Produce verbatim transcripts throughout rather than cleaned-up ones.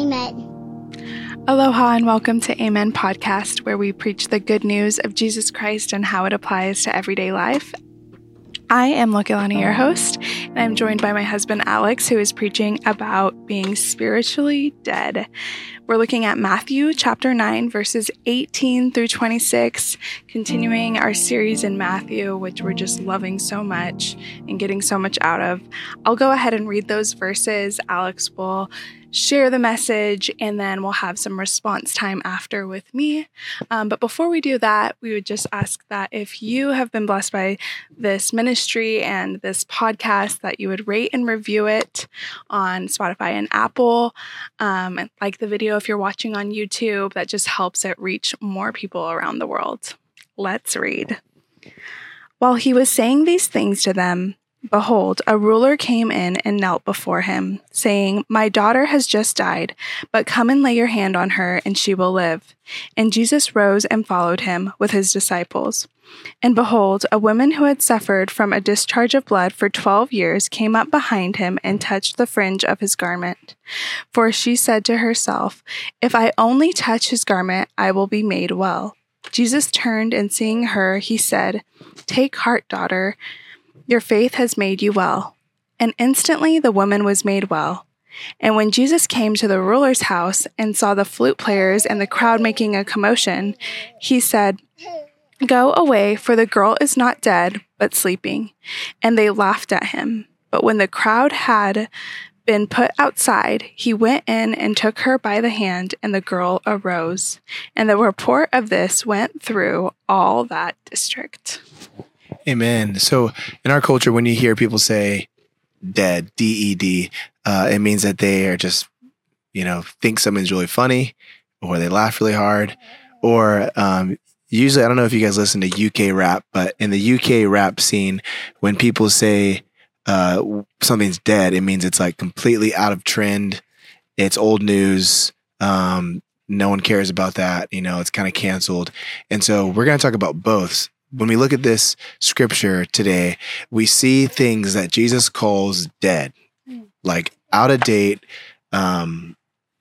Amen. Aloha and welcome to Amen Podcast, where we preach the good news of Jesus Christ and how it applies to everyday life. I am Lokelani, your host, and I'm joined by my husband, Alex, who is preaching about being spiritually dead. We're looking at Matthew chapter nine, verses eighteen through twenty-six, continuing our series in Matthew, which we're just loving so much and getting so much out of. I'll go ahead and read those verses. Alex will share the message, and then we'll have some response time after with me. Um, but before we do that, we would just ask that if you have been blessed by this ministry and this podcast, that you would rate and review it on Spotify and Apple. Um, and like the video if you're watching on YouTube, that just helps it reach more people around the world. Let's read. While he was saying these things to them, behold, a ruler came in and knelt before him, saying, "My daughter has just died, but come and lay your hand on her, and she will live." And Jesus rose and followed him with his disciples. And behold, a woman who had suffered from a discharge of blood for twelve years came up behind him and touched the fringe of his garment. For she said to herself, "If I only touch his garment, I will be made well." Jesus turned, and seeing her, he said, "Take heart, daughter. Your faith has made you well." And instantly the woman was made well. And when Jesus came to the ruler's house and saw the flute players and the crowd making a commotion, he said, "Go away, for the girl is not dead, but sleeping." And they laughed at him. But when the crowd had been put outside, he went in and took her by the hand, and the girl arose. And the report of this went through all that district. Amen. So in our culture, when you hear people say dead, D E D, uh, it means that they are just, you know, think something's really funny, or they laugh really hard, or um, usually, I don't know if you guys listen to U K rap, but in the U K rap scene, when people say uh, something's dead, it means it's like completely out of trend. It's old news. Um, no one cares about that. You know, it's kind of canceled. And so we're going to talk about both. When we look at this scripture today, we see things that Jesus calls dead, like out of date, um,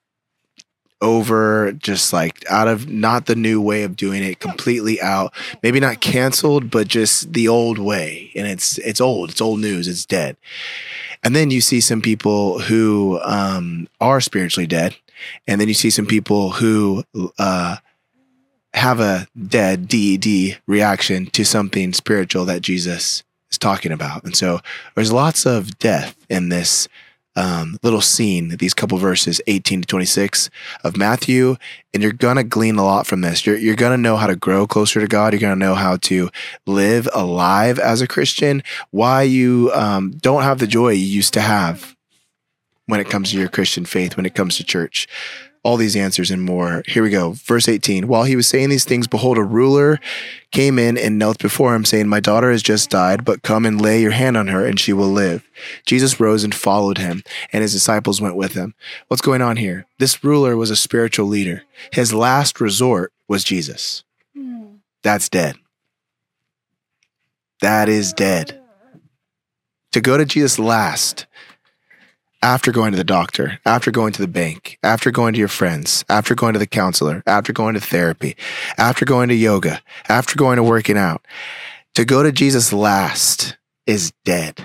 over, just like out of, not the new way of doing it, completely out, maybe not canceled, but just the old way. And it's, it's old, it's old news, it's dead. And then you see some people who um, are spiritually dead. And then you see some people who, uh, have a dead D E D reaction to something spiritual that Jesus is talking about. And so there's lots of death in this um, little scene, these couple verses, eighteen to twenty-six of Matthew. And you're going to glean a lot from this. You're, you're going to know how to grow closer to God. You're going to know how to live alive as a Christian, why you um, don't have the joy you used to have when it comes to your Christian faith, when it comes to church. All these answers and more. Here we go. Verse eighteen. While he was saying these things, behold, a ruler came in and knelt before him, saying, "My daughter has just died, but come and lay your hand on her, and she will live." Jesus rose and followed him, and his disciples went with him. What's going on here? This ruler was a spiritual leader. His last resort was Jesus. Mm. That's dead. That is dead. To go to Jesus last, after going to the doctor, after going to the bank, after going to your friends, after going to the counselor, after going to therapy, after going to yoga, after going to working out, to go to Jesus last is dead.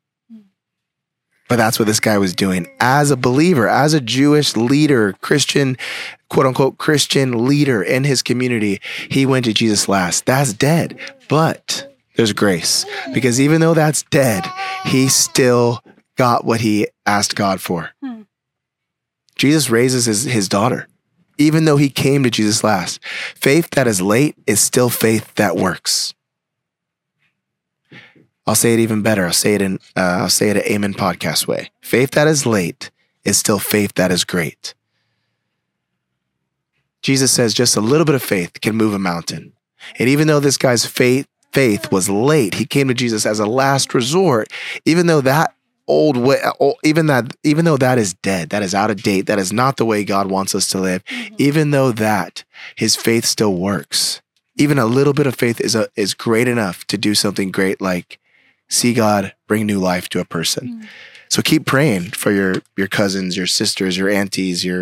But that's what this guy was doing as a believer, as a Jewish leader, Christian, quote unquote, Christian leader in his community. He went to Jesus last. That's dead. But there's grace, because even though that's dead, he still got what he asked God for. Hmm. Jesus raises his, his daughter, even though he came to Jesus last. Faith that is late is still faith that works. I'll say it even better. I'll say it in, uh, I'll say it at Amen Podcast way. Faith that is late is still faith that is great. Jesus says just a little bit of faith can move a mountain. And even though this guy's faith, faith was late, he came to Jesus as a last resort, even though that old way, even that, even though that is dead, that is out of date, that is not the way God wants us to live, mm-hmm. even though that, his faith still works. Even a little bit of faith is a, is great enough to do something great, like see God bring new life to a person. Mm-hmm. So keep praying for your, your cousins, your sisters, your aunties, your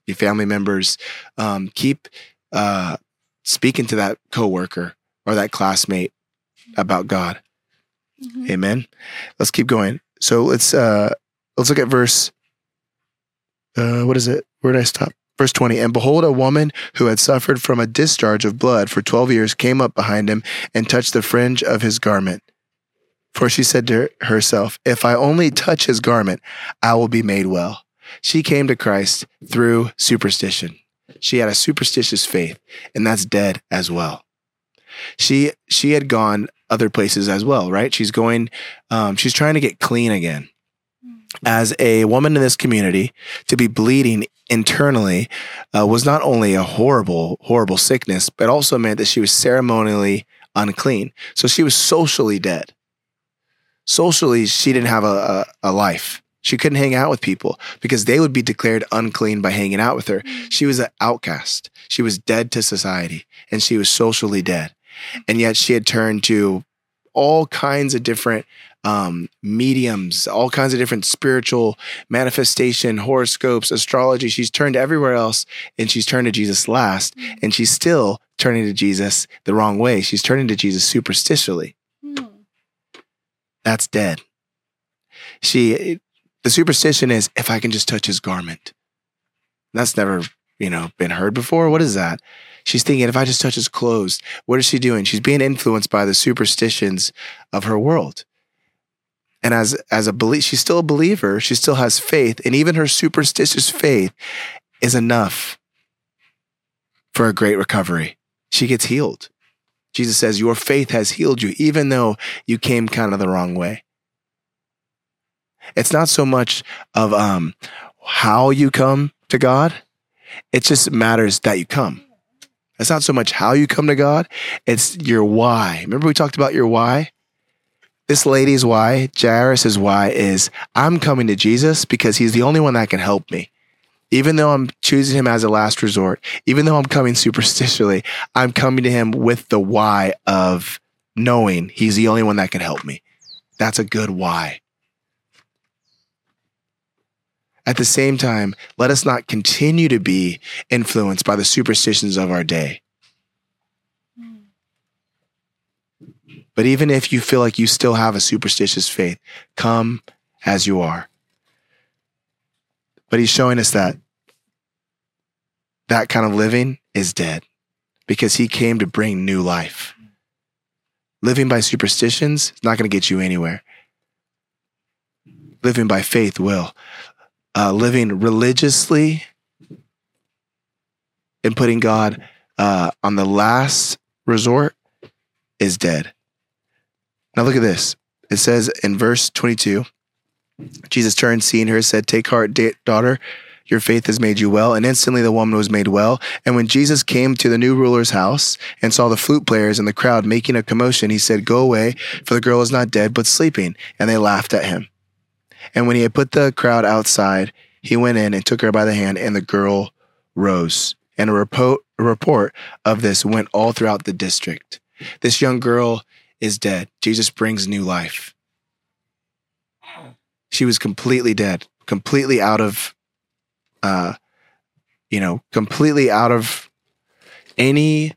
your family members. Um, keep uh, speaking to that coworker or that classmate about God. Mm-hmm. Amen. Let's keep going. So let's uh, let's look at verse. Uh, what is it? Where did I stop? Verse twenty. And behold, a woman who had suffered from a discharge of blood for twelve years came up behind him and touched the fringe of his garment. For she said to herself, if I only touch his garment, I will be made well. She came to Christ through superstition. She had a superstitious faith, and that's dead as well. She she had gone other places as well, right? She's going, um, she's trying to get clean again. As a woman in this community, to be bleeding internally uh, was not only a horrible, horrible sickness, but also meant that she was ceremonially unclean. So she was socially dead. Socially, she didn't have a, a, a life. She couldn't hang out with people because they would be declared unclean by hanging out with her. She was an outcast. She was dead to society, and she was socially dead. And yet she had turned to all kinds of different um, mediums, all kinds of different spiritual manifestation, horoscopes, astrology. She's turned everywhere else, and she's turned to Jesus last, and she's still turning to Jesus the wrong way. She's turning to Jesus superstitially. That's dead. She, the superstition is, if I can just touch his garment. That's never, you know, been heard before. What is that? She's thinking, if I just touch his clothes, what is she doing? She's being influenced by the superstitions of her world. And as, as a belie- she's still a believer. She still has faith. And even her superstitious faith is enough for a great recovery. She gets healed. Jesus says, your faith has healed you, even though you came kind of the wrong way. It's not so much of um, how you come to God. It just matters that you come. It's not so much how you come to God. It's your why. Remember we talked about your why? This lady's why, Jairus' why is, I'm coming to Jesus because he's the only one that can help me. Even though I'm choosing him as a last resort, even though I'm coming superstitiously, I'm coming to him with the why of knowing he's the only one that can help me. That's a good why. At the same time, let us not continue to be influenced by the superstitions of our day. But even if you feel like you still have a superstitious faith, come as you are. But he's showing us that that kind of living is dead because he came to bring new life. Living by superstitions is not going to get you anywhere. Living by faith will. Uh, living religiously and putting God uh, on the last resort is dead. Now look at this. It says in verse twenty-two, Jesus turned, seeing her, said, take heart, da- daughter, your faith has made you well. And instantly the woman was made well. And when Jesus came to the new ruler's house and saw the flute players and the crowd making a commotion, he said, go away, for the girl is not dead, but sleeping. And they laughed at him. And when he had put the crowd outside, he went in and took her by the hand, and the girl rose. And a report, a report of this went all throughout the district. This young girl is dead. Jesus brings new life. She was completely dead, completely out of, uh, you know, completely out of any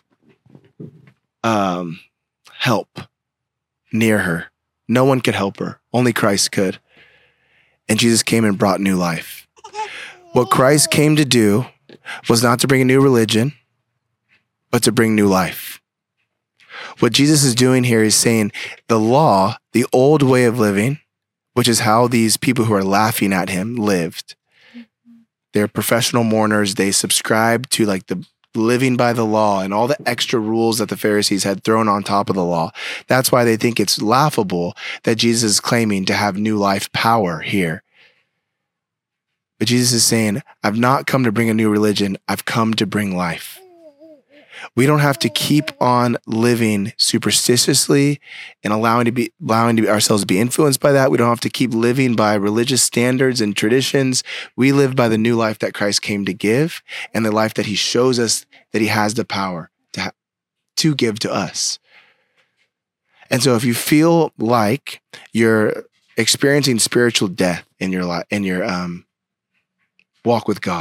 um, help near her. No one could help her. Only Christ could. And Jesus came and brought new life. What Christ came to do was not to bring a new religion, but to bring new life. What Jesus is doing here is saying the law, the old way of living, which is how these people who are laughing at him lived. They're professional mourners. They subscribe to like the living by the law and all the extra rules that the Pharisees had thrown on top of the law. That's why they think it's laughable that Jesus is claiming to have new life power here. But Jesus is saying, I've not come to bring a new religion. I've come to bring life. We don't have to keep on living superstitiously and allowing to be allowing to be, ourselves to be influenced by that. We don't have to keep living by religious standards and traditions. We live by the new life that Christ came to give and the life that he shows us that he has the power to ha- to give to us. And so if you feel like you're experiencing spiritual death in your life, in your um, walk with God,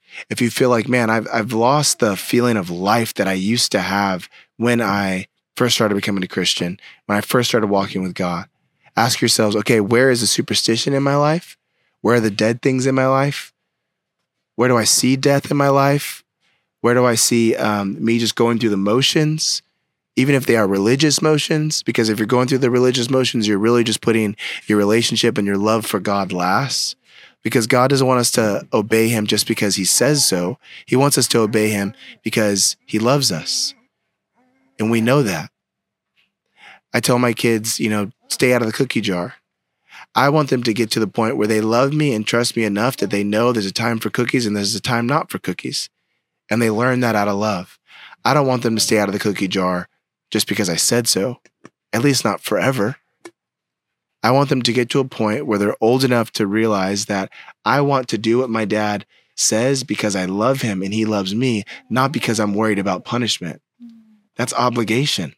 If you feel like, man, I've I've lost the feeling of life that I used to have when I first started becoming a Christian, when I first started walking with God, ask yourselves, okay, where is the superstition in my life? Where are the dead things in my life? Where do I see death in my life? Where do I see um, me just going through the motions, even if they are religious motions? Because if you're going through the religious motions, you're really just putting your relationship and your love for God last. Because God doesn't want us to obey him just because he says so. He wants us to obey him because he loves us. And we know that. I tell my kids, you know, stay out of the cookie jar. I want them to get to the point where they love me and trust me enough that they know there's a time for cookies and there's a time not for cookies. And they learn that out of love. I don't want them to stay out of the cookie jar just because I said so, at least not forever. I want them to get to a point where they're old enough to realize that I want to do what my dad says because I love him and he loves me, not because I'm worried about punishment. That's obligation.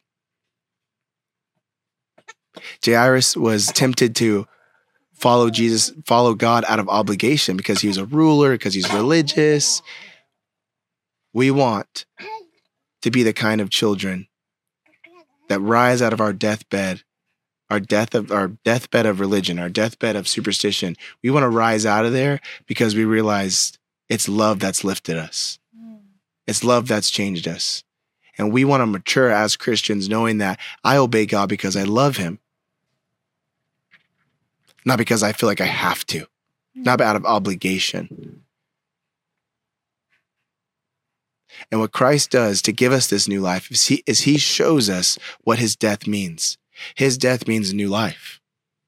Jairus was tempted to follow Jesus, follow God out of obligation because he was a ruler, because he's religious. We want to be the kind of children that rise out of our deathbed, our death of our deathbed of religion, our deathbed of superstition. We want to rise out of there because we realize it's love that's lifted us. It's love that's changed us. And we want to mature as Christians knowing that I obey God because I love him. Not because I feel like I have to, not out of obligation. And what Christ does to give us this new life is he, is he shows us what his death means. His death means new life.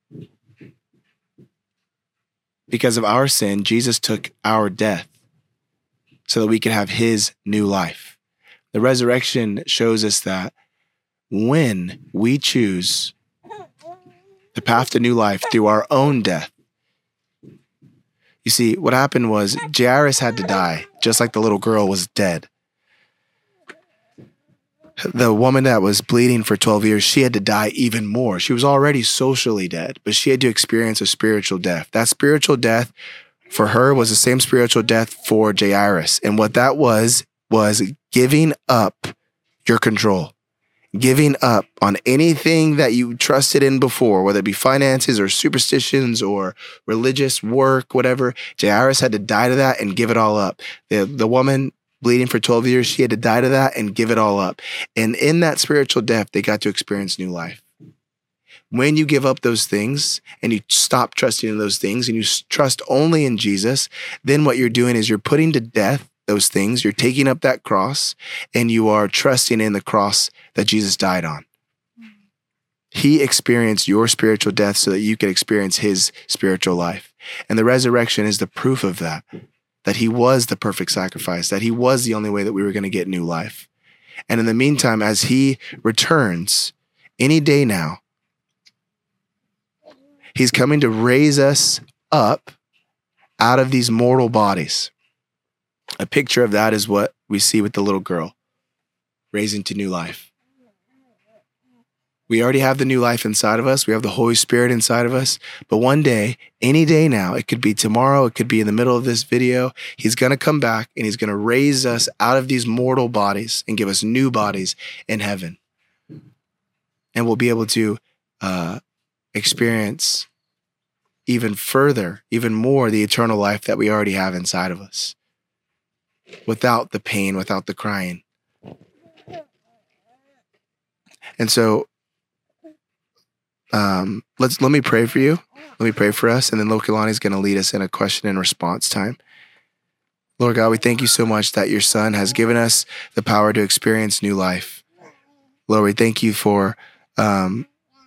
Because of our sin, Jesus took our death so that we could have his new life. The resurrection shows us that when we choose the path to new life through our own death. You see, what happened was Jairus had to die, just like the little girl was dead. The woman that was bleeding for twelve years, she had to die even more. She was already socially dead, but she had to experience a spiritual death. That spiritual death for her was the same spiritual death for Jairus. And what that was, was giving up your control. Giving up on anything that you trusted in before, whether it be finances or superstitions or religious work, whatever. Jairus had to die to that and give it all up. The, the woman bleeding for twelve years, she had to die to that and give it all up. And in that spiritual death, they got to experience new life. When you give up those things and you stop trusting in those things and you trust only in Jesus, then what you're doing is you're putting to death those things. You're taking up that cross and you are trusting in the cross that Jesus died on. He experienced your spiritual death so that you could experience his spiritual life. And the resurrection is the proof of that, that he was the perfect sacrifice, that he was the only way that we were going to get new life. And in the meantime, as he returns any day now, he's coming to raise us up out of these mortal bodies. A picture of that is what we see with the little girl raising to new life. We already have the new life inside of us. We have the Holy Spirit inside of us. But one day, any day now, it could be tomorrow, it could be in the middle of this video, he's going to come back and he's going to raise us out of these mortal bodies and give us new bodies in heaven. And we'll be able to uh, experience even further, even more, the eternal life that we already have inside of us. Without the pain, without the crying. And so, um, let's let me pray for you. Let me pray for us, and then Lokalani is going to lead us in a question and response time. Lord God, we thank you so much that your Son has given us the power to experience new life. Lord, we thank you for um,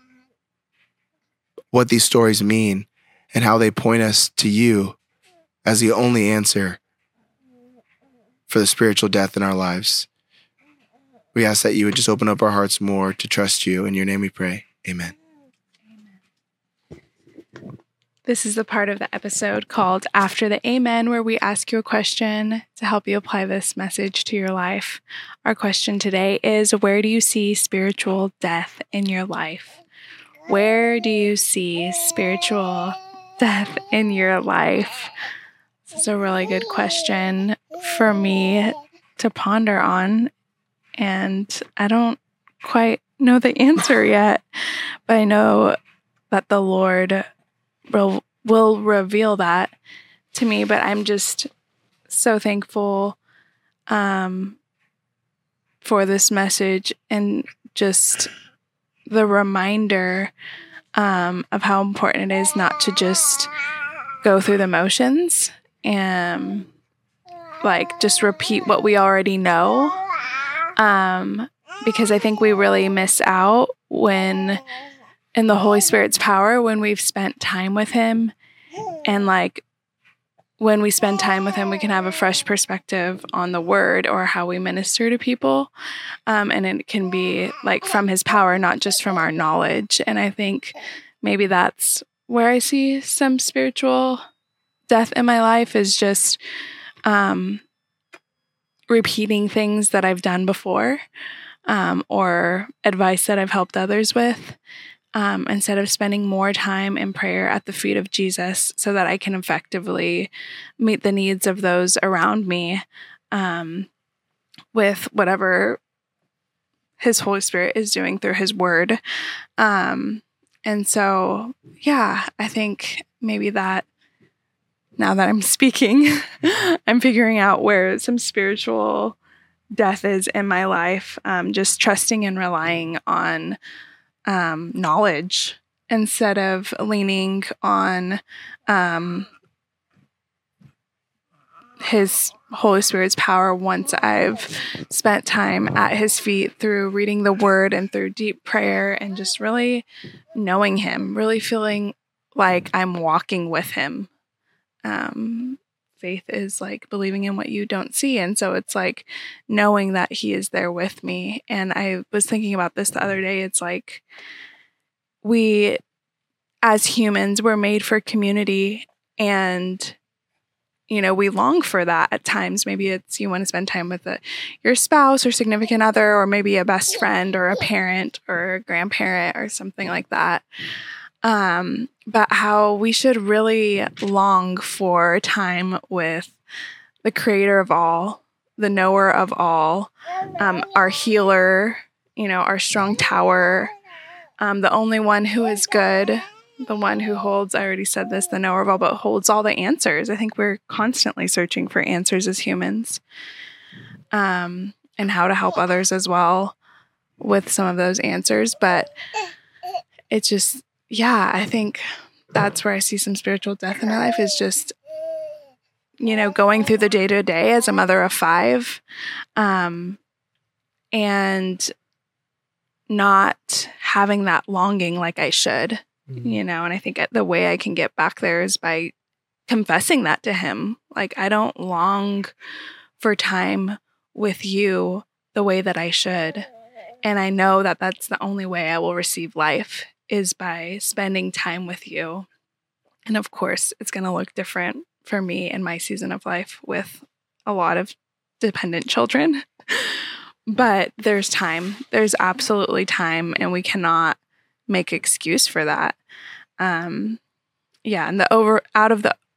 what these stories mean and how they point us to you as the only answer for the spiritual death in our lives. We ask that you would just open up our hearts more to trust you. In your name we pray. Amen. This is the part of the episode called After the Amen, where we ask you a question to help you apply this message to your life. Our question today is, where do you see spiritual death in your life? Where do you see spiritual death in your life? This is a really good question for me to ponder on. And I don't quite know the answer yet, but I know that the Lord will, will reveal that to me. But I'm just so thankful um, for this message and just the reminder um, of how important it is not to just go through the motions and like just repeat what we already know. Um, because I think we really miss out when in the Holy Spirit's power, when we've spent time with him, and like when we spend time with him, we can have a fresh perspective on the word or how we minister to people. Um, and it can be like from his power, not just from our knowledge. And I think maybe that's where I see some spiritual death in my life, is just um, repeating things that I've done before, um, or advice that I've helped others with, um, instead of spending more time in prayer at the feet of Jesus so that I can effectively meet the needs of those around me um, with whatever his Holy Spirit is doing through his word. Um, and so, yeah, I think maybe that now that I'm speaking, I'm figuring out where some spiritual death is in my life, um, just trusting and relying on um, knowledge instead of leaning on um, his Holy Spirit's power once I've spent time at his feet through reading the word and through deep prayer and just really knowing him, really feeling like I'm walking with him. Um, faith is like believing in what you don't see. And so it's like knowing that he is there with me. And I was thinking about this the other day. It's like we, as humans, we're made for community, and you know, we long for that at times. Maybe it's you want to spend time with a, your spouse or significant other, or maybe a best friend or a parent or a grandparent or something like that. Um, but how we should really long for time with the creator of all, the knower of all, um, our healer, you know, our strong tower, um, the only one who is good, the one who holds, I already said this, the knower of all, but holds all the answers. I think we're constantly searching for answers as humans, um, and how to help others as well with some of those answers. But it's just, yeah, I think that's where I see some spiritual death in my life, is just, you know, going through the day to day as a mother of five, um, and not having that longing like I should, mm-hmm. you know, and I think the way I can get back there is by confessing that to him. Like, I don't long for time with you the way that I should. And I know that that's the only way I will receive life, is by spending time with you. And of course, it's going to look different for me in my season of life with a lot of dependent children. But there's time. There's absolutely time, and we cannot make excuse for that. Um, yeah, and the over out of the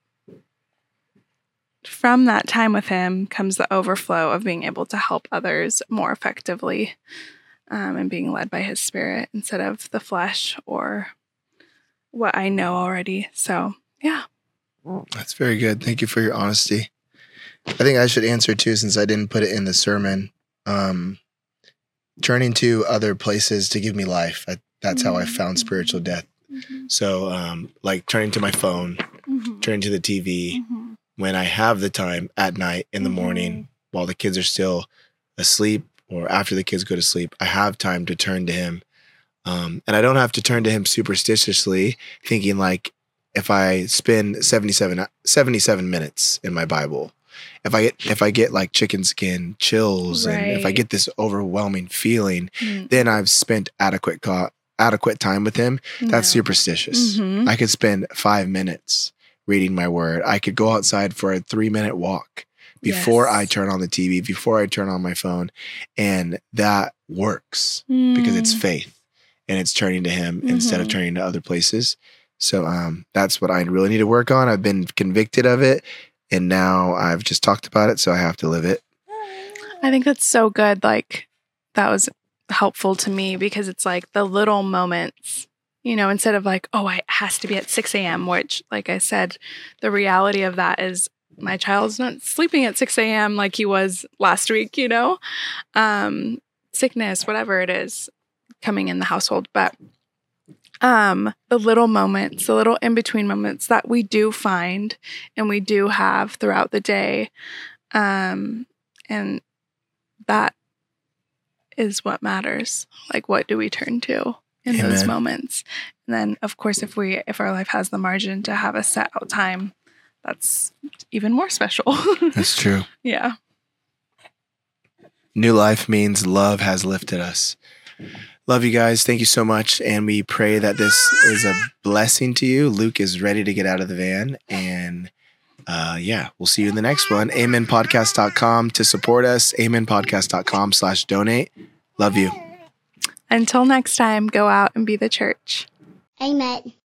from that time with him comes the overflow of being able to help others more effectively. Um, and being led by his spirit instead of the flesh or what I know already. So, yeah. That's very good. Thank you for your honesty. I think I should answer too, since I didn't put it in the sermon. Um, turning to other places to give me life. I, that's mm-hmm. how I found spiritual death. Mm-hmm. So, um, like turning to my phone, mm-hmm. turning to the T V mm-hmm. when I have the time at night, in the mm-hmm. morning, while the kids are still asleep, or after the kids go to sleep, I have time to turn to him. Um, and I don't have to turn to him superstitiously, thinking like, if I spend seventy-seven, seventy-seven minutes in my Bible, if I get, if I get like chicken skin chills, right. and if I get this overwhelming feeling, mm. then I've spent adequate co- adequate time with him. That's no. superstitious. Mm-hmm. I could spend five minutes reading my word. I could go outside for a three minute walk before yes. I turn on the T V, before I turn on my phone. And that works mm. because it's faith, and it's turning to him mm-hmm. instead of turning to other places. So um, that's what I really need to work on. I've been convicted of it, and now I've just talked about it, so I have to live it. I think that's so good. Like, that was helpful to me because it's like the little moments, you know, instead of like, oh, it has to be at six a.m., which, like I said, the reality of that is my child's not sleeping at six a.m. like he was last week, you know, um, sickness, whatever it is coming in the household. But um, the little moments, the little in-between moments that we do find and we do have throughout the day, um, and that is what matters. Like, what do we turn to in Amen. those moments? And then, of course, if we if our life has the margin to have a set out time, that's even more special. That's true. Yeah. New life means love has lifted us. Love you guys. Thank you so much. And we pray that this is a blessing to you. Luke is ready to get out of the van. And uh, yeah, we'll see you in the next one. amen podcast dot com to support us. amen podcast dot com slash donate. Love you. Until next time, go out and be the church. Amen.